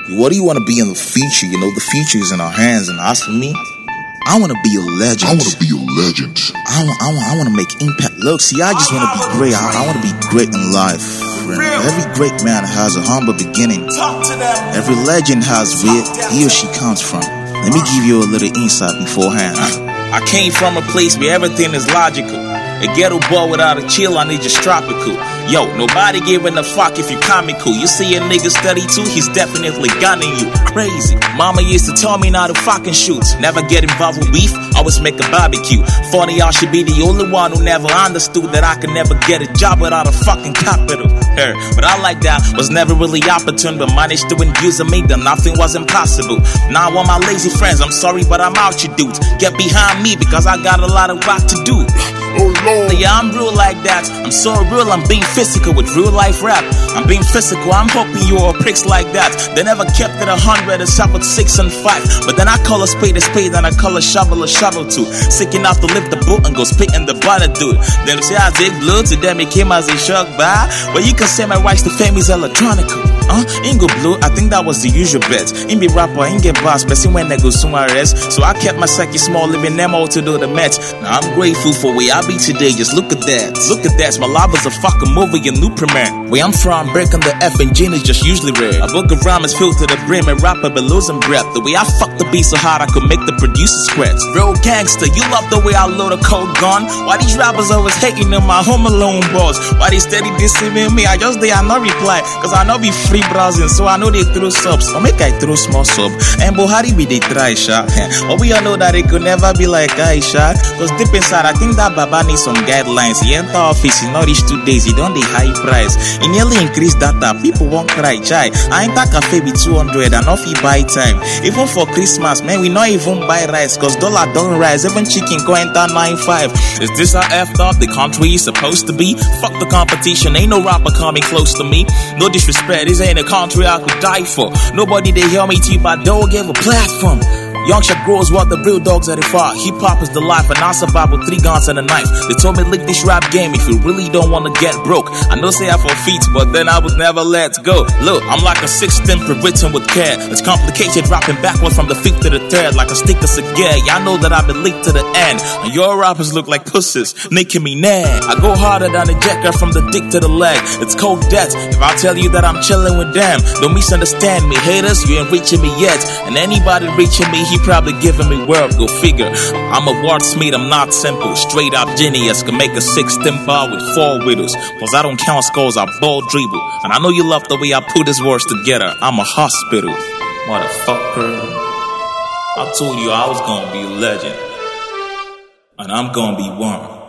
What do you want to be in the future? You know, the future is in our hands. And as for me, I want to be a legend. I want to be a legend. I want to make impact. Look, see, I just want to be great. I want to be great in life. Every great man has a humble beginning. Every legend has where he or she comes from. Let me give you a little insight beforehand. I came from a place where everything is logical. A ghetto boy without a chill, I need just tropical. Yo, nobody giving a fuck if you comical. You see a nigga study too, he's definitely gunning you. Crazy. Mama used to tell me not to fucking shoot. Never get involved with beef, always make a barbecue. Funny, I should be the only one who never understood that I could never get a job without a fucking capital. But I like that, was never really opportune, but managed to induce and make them nothing was impossible. Now I want my lazy friends, I'm sorry but I'm out you dudes. Get behind me because I got a lot of work to do. Oh Lord. Yeah, I'm real like that. I'm so real, I'm being physical with real life rap. I'm being physical, I'm hoping you all pricks like that. They never kept it 100, it's up with 6 and 5. But then I call a spade and I call a shovel too. Sick enough to lift the boot and go spit in the butter, dude. Them say I take blue, to them it came as a shock by. But you can say my rights to fame is electronical. Ingo Blue, I think that was the usual bet. In be rapper, in get boss, person when they go somewhere else. So I kept my psyche small, living them all to do the match. Now I'm grateful for where I be today, just look at that. Look at that, my life is a fucking movie, a new premiere. Where I'm from, breaking the F and Gene is just usually rare. A book of rhyme is filled to the brim and rapper but losing breath. The way I fuck the beat so hard I could make the producer scratch. Real gangster, you love the way I load a cold gun. Why these rappers always hating on my Home Alone boss? Why they steady dissing me? I just I not reply, cause I know be free browsing, so I know they throw subs. Or make I throw small sub. And Buhari be they try shot. But we all know that it could never be like Aisha. Cause deep inside I think that Baba needs some guidelines. He enter office, he not reach 2 days, he don't the high price. He nearly increase data, people won't cry, chai. I ain't that cafe be 200 and off he buy time. Even for Christmas, man, we not even buy rice, cause dollar don't rise, even chicken go enter 9.5. Is this how effed up the country is supposed to be? Fuck the competition, ain't no rapper coming close to me. No disrespect, this ain't a country I could die for. Nobody they hear me too, but don't give a platform. Young shit grows what the real dogs at it far. Hip hop is the life and I survive with 3 guns and a knife. They told me lick this rap game if you really don't wanna get broke. I know say I for feet, but then I would never let go. Look, I'm like a 6th temper written with care. It's complicated rapping backwards from the 5th to the 3rd, like a stick of cigar. Y'all know that I've been linked to the end. And your rappers look like pussies, making me mad. I go harder than a jacker from the dick to the leg. It's cold death if I tell you that I'm chilling with them. Don't misunderstand me, haters, you ain't reaching me yet. And anybody reaching me, he probably giving me work, go figure. I'm a wordsmith, I'm not simple. Straight up genius, can make a 6-stem bar with 4 widows. Cause I don't count scores, I ball dribble. And I know you love the way I put these words together. I'm a hospital, motherfucker. I told you I was gonna be a legend. And I'm gonna be one.